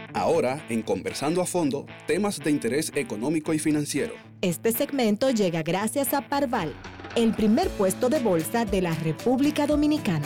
Ahora, en Conversando a Fondo, temas de interés económico y financiero. Este segmento llega gracias a Parval, el primer puesto de bolsa de la República Dominicana.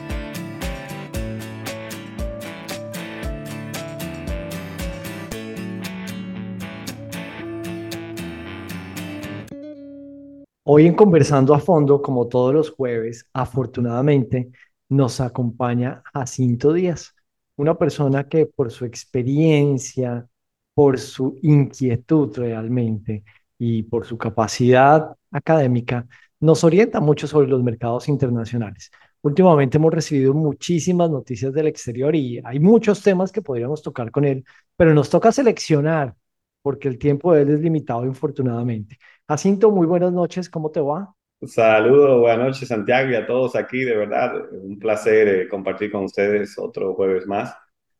Hoy en Conversando a Fondo, como todos los jueves, afortunadamente nos acompaña Jacinto Díaz, una persona que por su experiencia, por su inquietud realmente y por su capacidad académica, nos orienta mucho sobre los mercados internacionales. Últimamente hemos recibido muchísimas noticias del exterior y hay muchos temas que podríamos tocar con él, pero nos toca seleccionar porque el tiempo de él es limitado, infortunadamente. Jacinto, muy buenas noches, ¿cómo te va? Saludos, buenas noches Santiago y a todos aquí, de verdad, un placer compartir con ustedes otro jueves más.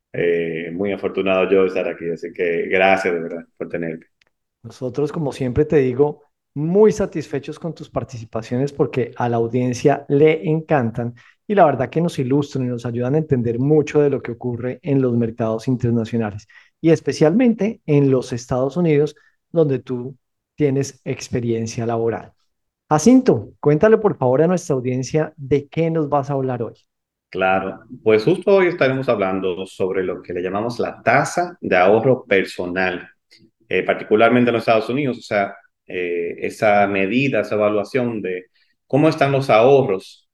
Muy afortunado yo de estar aquí, así que gracias de verdad por tenerme. Nosotros, como siempre te digo, muy satisfechos con tus participaciones porque a la audiencia le encantan y la verdad que nos ilustran y nos ayudan a entender mucho de lo que ocurre en los mercados internacionales y especialmente en los Estados Unidos, donde tú tienes experiencia laboral. Jacinto, cuéntale por favor a nuestra audiencia de qué nos vas a hablar hoy. Claro, pues justo hoy estaremos hablando sobre lo que le llamamos la tasa de ahorro personal, particularmente en los Estados Unidos, o sea, esa medida, esa evaluación de cómo están los ahorros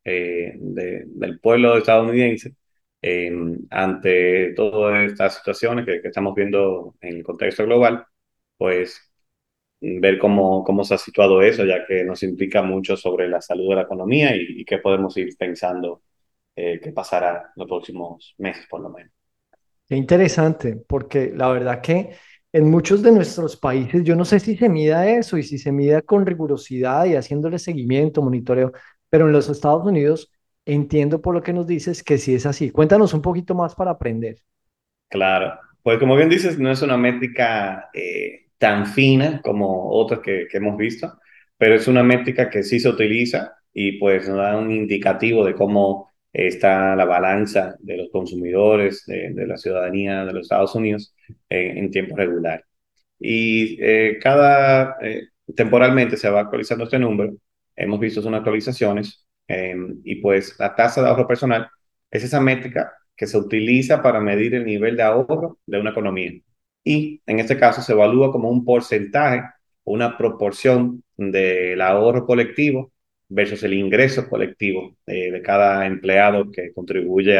del pueblo estadounidense eh, ante todas estas situaciones que estamos viendo en el contexto global, pues ver cómo se ha situado eso, ya que nos implica mucho sobre la salud de la economía y qué podemos ir pensando que pasará en los próximos meses, por lo menos. Qué interesante, porque la verdad que en muchos de nuestros países, yo no sé si se mida eso y si se mida con rigurosidad y haciéndole seguimiento, monitoreo, pero en los Estados Unidos entiendo por lo que nos dices que sí es así. Cuéntanos un poquito más para aprender. Claro, pues como bien dices, no es una métrica tan fina como otras que hemos visto, pero es una métrica que sí se utiliza y pues nos da un indicativo de cómo está la balanza de los consumidores, de la ciudadanía de los Estados Unidos en tiempo regular. Y cada temporalmente se va actualizando este número. Hemos visto unas actualizaciones y pues la tasa de ahorro personal es esa métrica que se utiliza para medir el nivel de ahorro de una economía. Y en este caso se evalúa como un porcentaje, una proporción del ahorro colectivo versus el ingreso colectivo de cada empleado que contribuye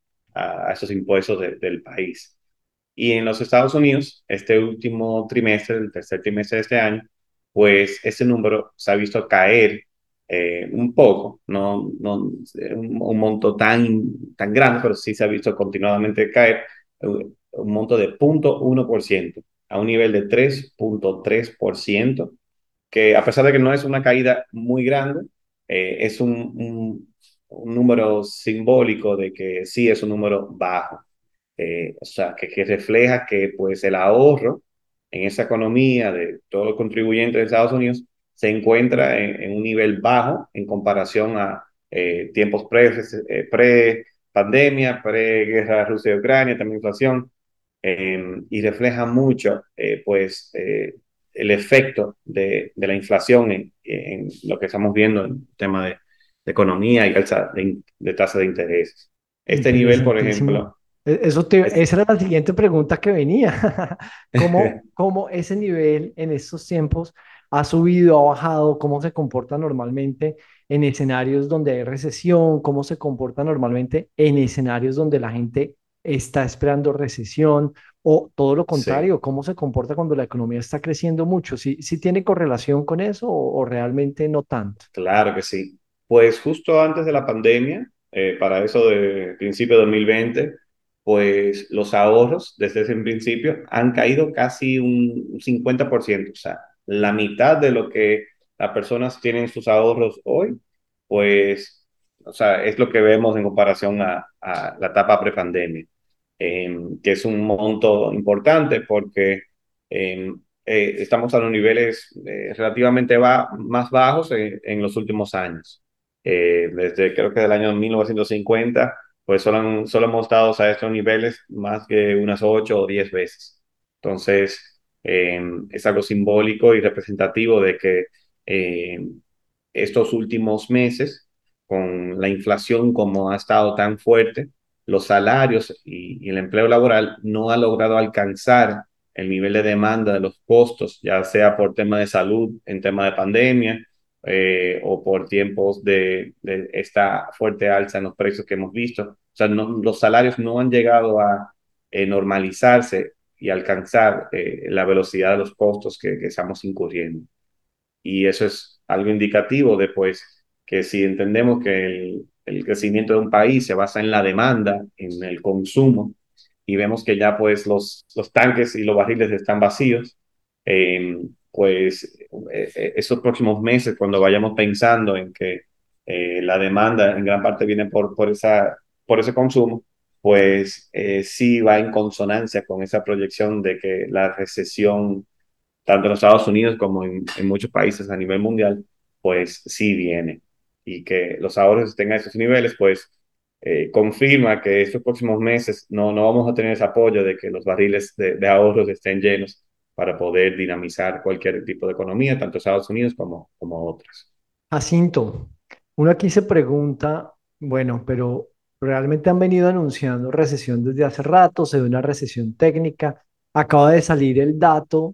a esos impuestos del país. Y en los Estados Unidos, este último trimestre, el tercer trimestre de este año, pues ese número se ha visto caer un poco, no un monto tan grande, pero sí se ha visto continuadamente caer un monto de 0,1% a un nivel de 3,3%, que a pesar de que no es una caída muy grande, es un número simbólico de que sí es un número bajo. O sea, que refleja que pues el ahorro en esa economía de todos los contribuyentes de Estados Unidos se encuentra en un nivel bajo en comparación a tiempos pre-pandemia, pre-guerra Rusia-Ucrania, también inflación, y refleja mucho el efecto de la inflación en lo que estamos viendo en tema de economía y alza de tasa de intereses. Este nivel, por Interesantísimo. ejemplo, es, Esa era la siguiente pregunta que venía. ¿Cómo ese nivel en estos tiempos ha subido, ha bajado? ¿Cómo se comporta normalmente en escenarios donde hay recesión? ¿Cómo se comporta normalmente en escenarios donde la gente está esperando recesión? O todo lo sí, contrario, ¿cómo se comporta cuando la economía está creciendo mucho? ¿Sí tiene correlación con eso o realmente no tanto? claro que sí. Pues justo antes de la pandemia, para eso de principio de 2020, pues los ahorros desde ese principio han caído casi un 50%, o sea, la mitad de lo que las personas tienen sus ahorros hoy, pues, o sea, es lo que vemos en comparación a la etapa prepandemia, que es un monto importante porque eh, estamos a los niveles relativamente más bajos en los últimos años. Desde creo que del año 1950 pues solo hemos estado a estos niveles más que unas 8 o 10 veces. Entonces, es algo simbólico y representativo de que eh, estos últimos meses, con la inflación como ha estado tan fuerte, los salarios y el empleo laboral no ha logrado alcanzar el nivel de demanda de los costos, ya sea por tema de salud, en tema de pandemia, o por tiempos de esta fuerte alza en los precios que hemos visto. O sea, los salarios no han llegado a normalizarse y alcanzar la velocidad de los costos que estamos incurriendo. Y eso es algo indicativo de pues que si entendemos que el crecimiento de un país se basa en la demanda, en el consumo, y vemos que ya pues los tanques y los barriles están vacíos, eh, pues esos próximos meses, cuando vayamos pensando en que la demanda en gran parte viene por ese consumo, pues sí va en consonancia con esa proyección de que la recesión tanto en los Estados Unidos como en muchos países a nivel mundial, pues sí viene. Y que los ahorros estén a esos niveles, pues confirma que estos próximos meses no vamos a tener ese apoyo de que los barriles de ahorros estén llenos para poder dinamizar cualquier tipo de economía, tanto Estados Unidos como otras. Jacinto, uno aquí se pregunta, bueno, pero realmente han venido anunciando recesión desde hace rato, se ve una recesión técnica, acaba de salir el dato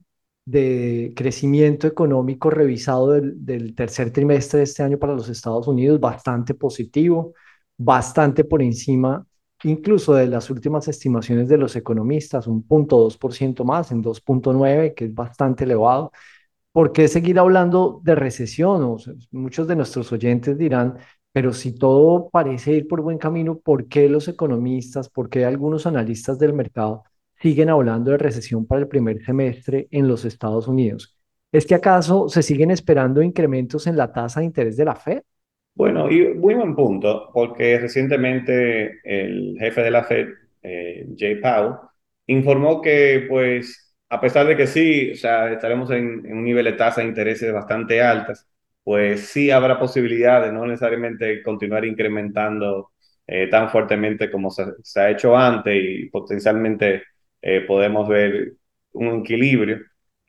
de crecimiento económico revisado del tercer trimestre de este año para los Estados Unidos, bastante positivo, bastante por encima incluso de las últimas estimaciones de los economistas, un 0,2% más, en 2,9, que es bastante elevado. ¿Por qué seguir hablando de recesión? O sea, muchos de nuestros oyentes dirán, pero si todo parece ir por buen camino, ¿por qué los economistas, por qué algunos analistas del mercado siguen hablando de recesión para el primer semestre en los Estados Unidos? ¿Es que acaso se siguen esperando incrementos en la tasa de interés de la Fed? Bueno, y muy buen punto, porque recientemente el jefe de la Fed, Jay Powell, informó que, pues, a pesar de que sí, o sea, estaremos en un nivel de tasa de intereses bastante altas, pues sí habrá posibilidad de no necesariamente continuar incrementando tan fuertemente como se ha hecho antes y potencialmente podemos ver un equilibrio.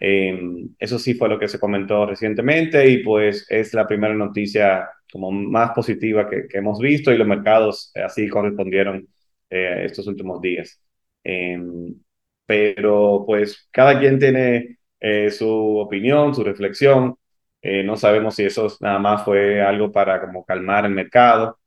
Eso sí fue lo que se comentó recientemente y pues es la primera noticia como más positiva que hemos visto y los mercados así correspondieron estos últimos días. Eh, pero pues cada quien tiene su opinión, su reflexión. No sabemos si eso nada más fue algo para como calmar el mercado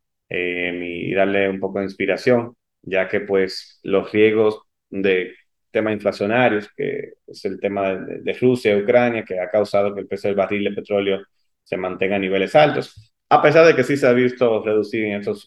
y darle un poco de inspiración, ya que pues los riesgos de temas inflacionarios, que es el tema de Rusia y Ucrania, que ha causado que el precio del barril de petróleo se mantenga a niveles altos, a pesar de que sí se ha visto reducir en estos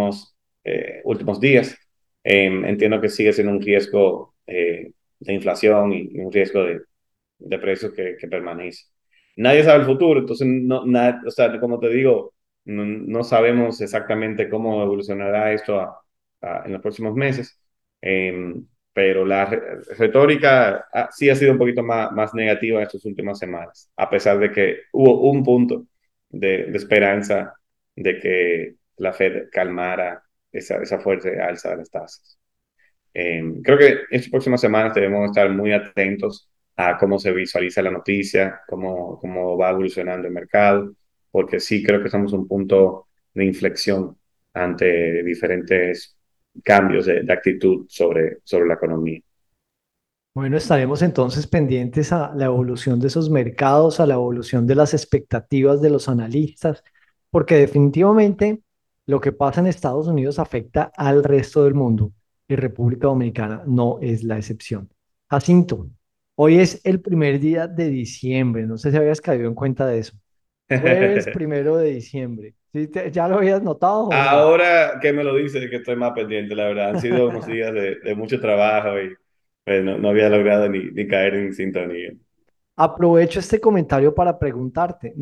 últimos días. Entiendo que sigue siendo un riesgo de inflación y un riesgo de precios que permanece. Nadie sabe el futuro, entonces, o sea, como te digo, no sabemos exactamente cómo evolucionará esto en los próximos meses, eh, pero la retórica sí ha sido un poquito más negativa en estas últimas semanas, a pesar de que hubo un punto de esperanza de que la Fed calmara esa fuerte alza de las tasas. Creo que en estas próximas semanas debemos estar muy atentos a cómo se visualiza la noticia, cómo va evolucionando el mercado, porque sí creo que estamos en un punto de inflexión ante diferentes cambios de actitud sobre la economía. Bueno, estaremos entonces pendientes a la evolución de esos mercados, a la evolución de las expectativas de los analistas, porque definitivamente lo que pasa en Estados Unidos afecta al resto del mundo y República Dominicana no es la excepción. Jacinto, hoy es el primer día de diciembre, no sé si habías caído en cuenta de eso. Jueves 1 de diciembre. ¿Sí ya lo habías notado o no? Ahora que me lo dices, que estoy más pendiente, la verdad. Han sido unos días de mucho trabajo y pues, no había logrado ni caer en sintonía. Aprovecho este comentario para preguntarte,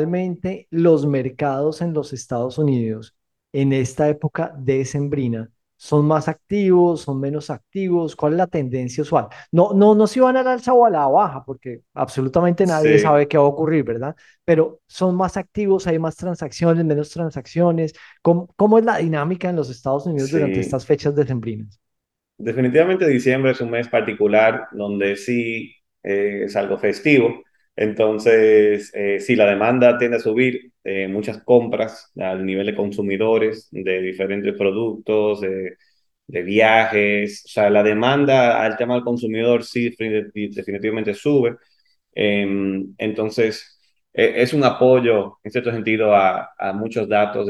normalmente los mercados en los Estados Unidos en esta época decembrina ¿Son más activos, son menos activos? ¿Cuál es la tendencia usual? No si van al alza o a la baja, porque absolutamente nadie Sí, sabe qué va a ocurrir, ¿verdad? Pero son más activos, hay más transacciones, menos transacciones. ¿Cómo es la dinámica en los Estados Unidos durante sí. estas fechas decembrinas? Definitivamente diciembre es un mes particular donde sí es algo festivo. Entonces, sí, la demanda tiende a subir, muchas compras al nivel de consumidores de diferentes productos, de viajes. O sea, la demanda al tema del consumidor sí definitivamente sube. Entonces, es un apoyo, en cierto sentido, a muchos datos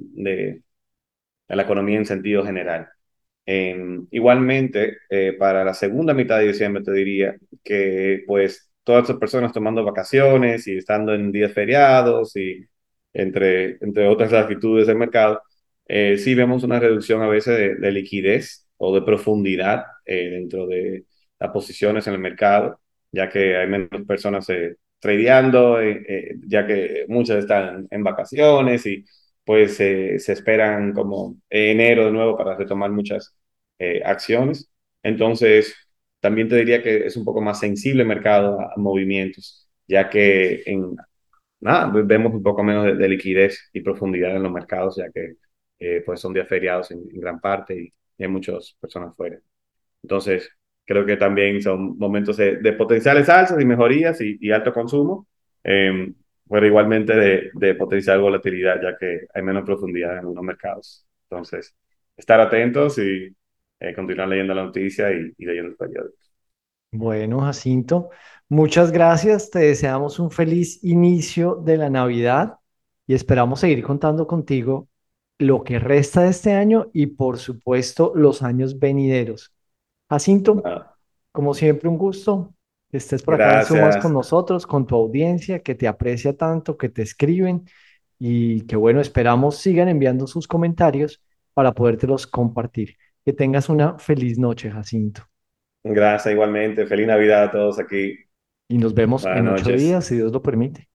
de la economía en sentido general. Igualmente, para la segunda mitad de diciembre te diría que pues todas estas personas tomando vacaciones y estando en días feriados y entre otras latitudes del mercado, sí vemos una reducción a veces de liquidez o de profundidad dentro de las posiciones en el mercado, ya que hay menos personas tradeando, ya que muchas están en vacaciones y pues se esperan como enero de nuevo para retomar muchas acciones. Entonces, también te diría que es un poco más sensible el mercado a movimientos, ya que nada, vemos un poco menos de liquidez y profundidad en los mercados, ya que pues son días feriados en gran parte y hay muchas personas fuera. Entonces, creo que también son momentos de potenciales alzas y mejorías y alto consumo, eh, pero igualmente de potencial volatilidad, ya que hay menos profundidad en algunos mercados. Entonces, estar atentos y continuar leyendo la noticia y leyendo el periódico. Bueno, Jacinto, muchas gracias. Te deseamos un feliz inicio de la Navidad y esperamos seguir contando contigo lo que resta de este año y, por supuesto, los años venideros. Jacinto, Ah, como siempre, un gusto que estés por acá en Sumas con gracias, nosotros, con tu audiencia que te aprecia tanto, que te escriben y que, bueno, esperamos sigan enviando sus comentarios para podértelos compartir. Que tengas una feliz noche, Jacinto. gracias igualmente. Feliz Navidad a todos aquí. Y nos vemos Buenas en 8 días, noches. si Dios lo permite.